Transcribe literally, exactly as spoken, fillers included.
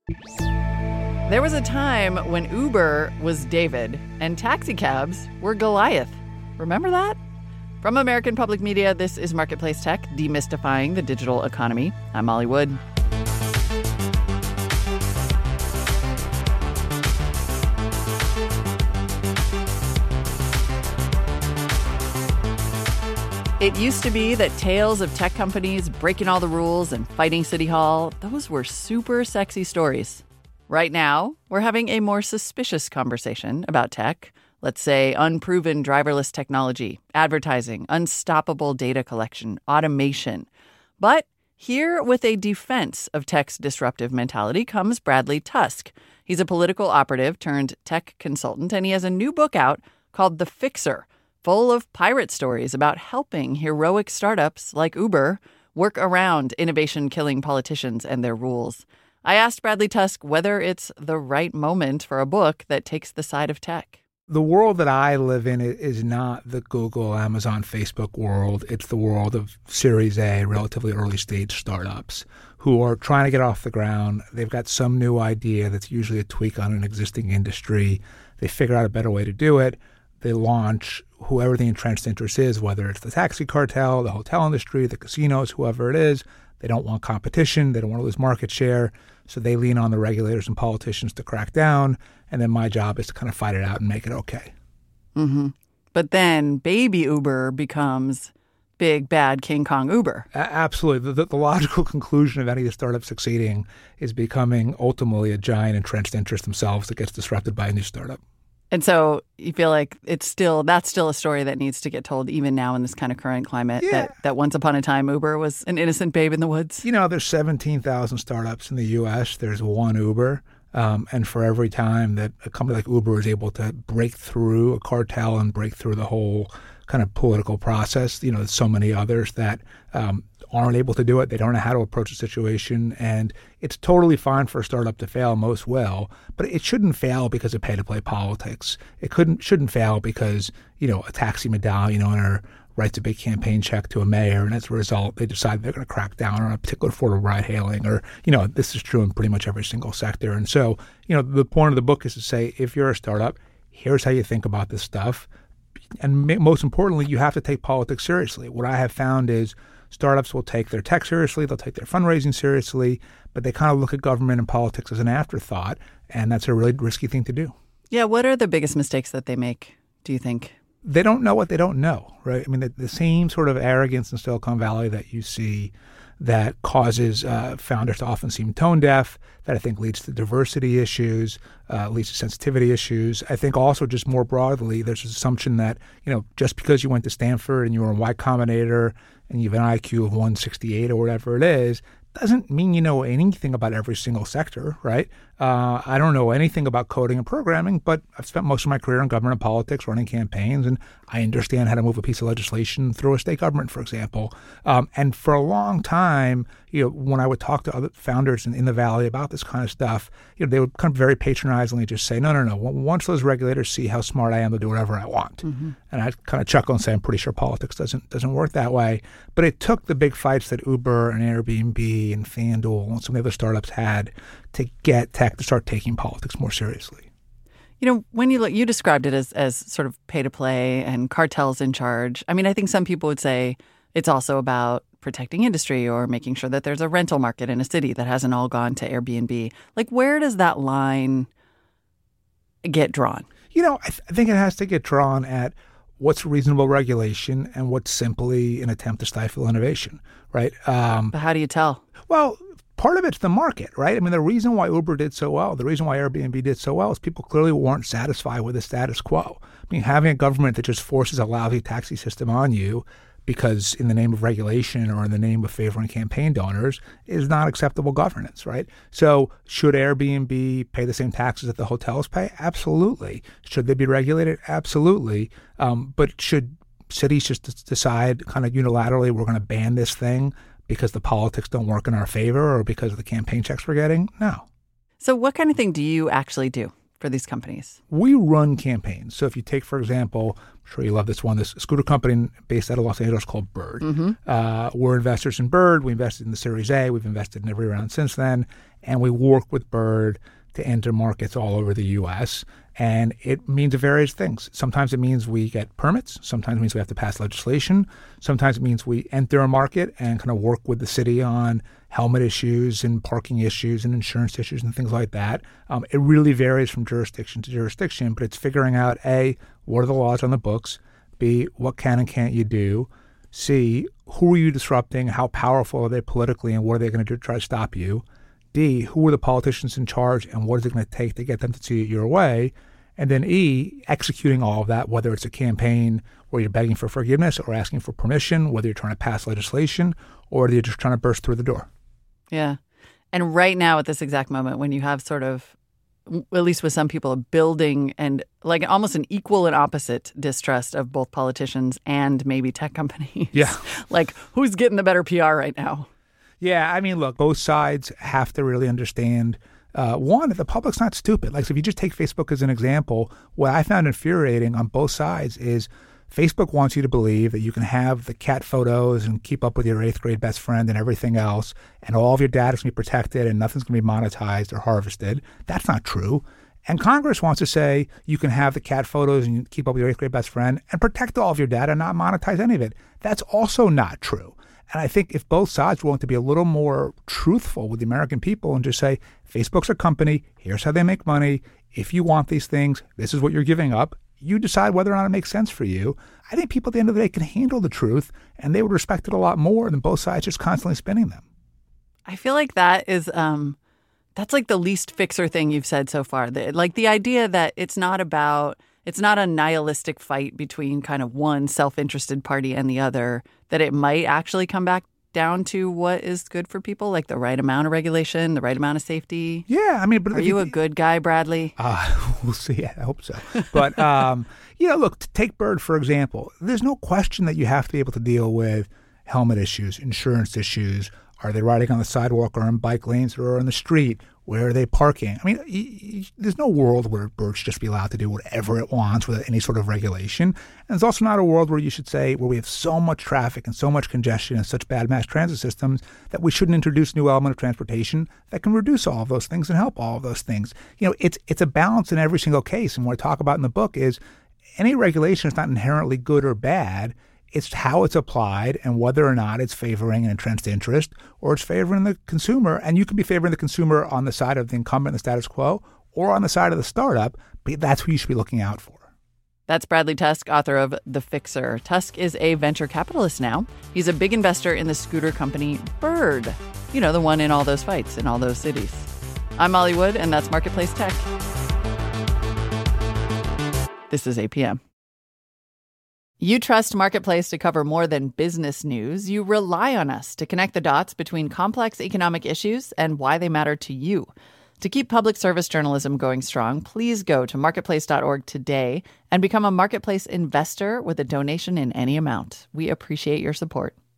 There was a time when Uber was David and taxicabs were Goliath. Remember that? From American Public Media, this is Marketplace Tech, demystifying the digital economy. I'm Molly Wood. It used to be that tales of tech companies breaking all the rules and fighting City Hall, those were super sexy stories. Right now, we're having a more suspicious conversation about tech. Let's say unproven driverless technology, advertising, unstoppable data collection, automation. But here with a defense of tech's disruptive mentality comes Bradley Tusk. He's a political operative turned tech consultant, and he has a new book out called The Fixer, full of pirate stories about helping heroic startups like Uber work around innovation-killing politicians and their rules. I asked Bradley Tusk whether it's the right moment for a book that takes the side of tech. The world that I live in is not the Google, Amazon, Facebook world. It's the world of Series A, relatively early stage startups who are trying to get off the ground. They've got some new idea that's usually a tweak on an existing industry. They figure out a better way to do it. They launch whoever the entrenched interest is, whether it's the taxi cartel, the hotel industry, the casinos, whoever it is. They don't want competition. They don't want to lose market share. So they lean on the regulators and politicians to crack down. And then my job is to kind of fight it out and make it okay. Mm-hmm. But then baby Uber becomes big, bad King Kong Uber. A- absolutely. The, the logical conclusion of any of the startups succeeding is becoming ultimately a giant entrenched interest themselves that gets disrupted by a new startup. And so you feel like it's still that's still a story that needs to get told even now in this kind of current climate, yeah. that, that once upon a time Uber was an innocent babe in the woods. You know, there's seventeen thousand startups in the U S. There's one Uber. Um, and for every time that a company like Uber is able to break through a cartel and break through the whole kind of political process, you know, there's so many others that um, aren't able to do it. They don't know how to approach the situation. And it's totally fine for a startup to fail. Most will. But it shouldn't fail because of pay-to-play politics. It couldn't shouldn't fail because, you know, a taxi medallion owner writes a big campaign check to a mayor, and as a result, they decide they're going to crack down on a particular form of ride-hailing. Or, you know, this is true in pretty much every single sector. And so, you know, the point of the book is to say, if you're a startup, here's how you think about this stuff. And most importantly, you have to take politics seriously. What I have found is startups will take their tech seriously, they'll take their fundraising seriously, but they kind of look at government and politics as an afterthought, and that's a really risky thing to do. Yeah, what are the biggest mistakes that they make, do you think? They don't know what they don't know, right? I mean, the, the same sort of arrogance in Silicon Valley that you see that causes uh, founders to often seem tone deaf, that I think leads to diversity issues, uh, leads to sensitivity issues. I think also just more broadly, there's this assumption that, you know, just because you went to Stanford and you were a Y Combinator and you have an I Q of one sixty-eight or whatever it is, doesn't mean you know anything about every single sector, right? Uh, I don't know anything about coding and programming, but I've spent most of my career in government and politics running campaigns, and I understand how to move a piece of legislation through a state government, for example. Um, and for a long time, you know, when I would talk to other founders in, in the Valley about this kind of stuff, you know, they would kind of very patronizingly just say, no, no, no. Once those regulators see how smart I am to do whatever I want. Mm-hmm. And I'd kind of chuckle and say, I'm pretty sure politics doesn't doesn't work that way. But it took the big fights that Uber and Airbnb and FanDuel and some of the other startups had to get tech to start taking politics more seriously. You know, when you look, you described it as as sort of pay to play and cartels in charge. I mean, I think some people would say it's also about protecting industry or making sure that there's a rental market in a city that hasn't all gone to Airbnb. Like, where does that line get drawn? You know, I, th- I think it has to get drawn at what's reasonable regulation and what's simply an attempt to stifle innovation, right? Um, but how do you tell? Well, part of it's the market, right? I mean, the reason why Uber did so well, the reason why Airbnb did so well is people clearly weren't satisfied with the status quo. I mean, having a government that just forces a lousy taxi system on you because in the name of regulation or in the name of favoring campaign donors is not acceptable governance, right? So should Airbnb pay the same taxes that the hotels pay? Absolutely. Should they be regulated? Absolutely. Um, but should cities just decide kind of unilaterally we're going to ban this thing because the politics don't work in our favor or because of the campaign checks we're getting? No. So what kind of thing do you actually do for these companies? We run campaigns. So if you take, for example, I'm sure you love this one, this scooter company based out of Los Angeles called Bird. Mm-hmm. Uh, we're investors in Bird. We invested in the Series A. We've invested in every round since then. And we work with Bird to enter markets all over the U S. And it means various things. Sometimes it means we get permits. Sometimes it means we have to pass legislation. Sometimes it means we enter a market and kind of work with the city on helmet issues and parking issues and insurance issues and things like that. Um, it really varies from jurisdiction to jurisdiction, but it's figuring out, A, what are the laws on the books? B, what can and can't you do? C, who are you disrupting? How powerful are they politically, and what are they going to do to try to stop you? D, who are the politicians in charge, and what is it going to take to get them to see it your way? And then E, executing all of that, whether it's a campaign where you're begging for forgiveness or asking for permission, whether you're trying to pass legislation or whether you're just trying to burst through the door. Yeah. And right now at this exact moment when you have sort of, at least with some people, a building and like almost an equal and opposite distrust of both politicians and maybe tech companies. Yeah. Like, who's getting the better P R right now? Yeah, I mean, look, both sides have to really understand, uh, one, that the public's not stupid. Like, so if you just take Facebook as an example, what I found infuriating on both sides is Facebook wants you to believe that you can have the cat photos and keep up with your eighth grade best friend and everything else, and all of your data is going to be protected and nothing's going to be monetized or harvested. That's not true. And Congress wants to say you can have the cat photos and keep up with your eighth grade best friend and protect all of your data and not monetize any of it. That's also not true. And I think if both sides want to be a little more truthful with the American people and just say, Facebook's a company, here's how they make money. If you want these things, this is what you're giving up. You decide whether or not it makes sense for you. I think people at the end of the day can handle the truth, and they would respect it a lot more than both sides just constantly spinning them. I feel like that is, um, that's like the least fixer thing you've said so far. The, like the idea that it's not about, it's not a nihilistic fight between kind of one self-interested party and the other, that it might actually come back down to what is good for people, like the right amount of regulation, the right amount of safety. Yeah, I mean, but are you, you a good guy, Bradley? Uh, we'll see. I hope so. But um, you know, look, take Bird for example. There's no question that you have to be able to deal with helmet issues, insurance issues. Are they riding on the sidewalk or in bike lanes or on the street? Where are they parking? I mean, y- y- there's no world where Bird should just be allowed to do whatever it wants without any sort of regulation. And there's also not a world where you should say, where we have so much traffic and so much congestion and such bad mass transit systems that we shouldn't introduce a new element of transportation that can reduce all of those things and help all of those things. You know, it's it's a balance in every single case. And what I talk about in the book is any regulation is not inherently good or bad. It's how it's applied and whether or not it's favoring an entrenched interest or it's favoring the consumer. And you can be favoring the consumer on the side of the incumbent, the status quo, or on the side of the startup. But that's who you should be looking out for. That's Bradley Tusk, author of The Fixer. Tusk is a venture capitalist now. He's a big investor in the scooter company Bird. You know, the one in all those fights in all those cities. I'm Molly Wood, and that's Marketplace Tech. This is A P M. You trust Marketplace to cover more than business news. You rely on us to connect the dots between complex economic issues and why they matter to you. To keep public service journalism going strong, please go to marketplace dot org today and become a Marketplace investor with a donation in any amount. We appreciate your support.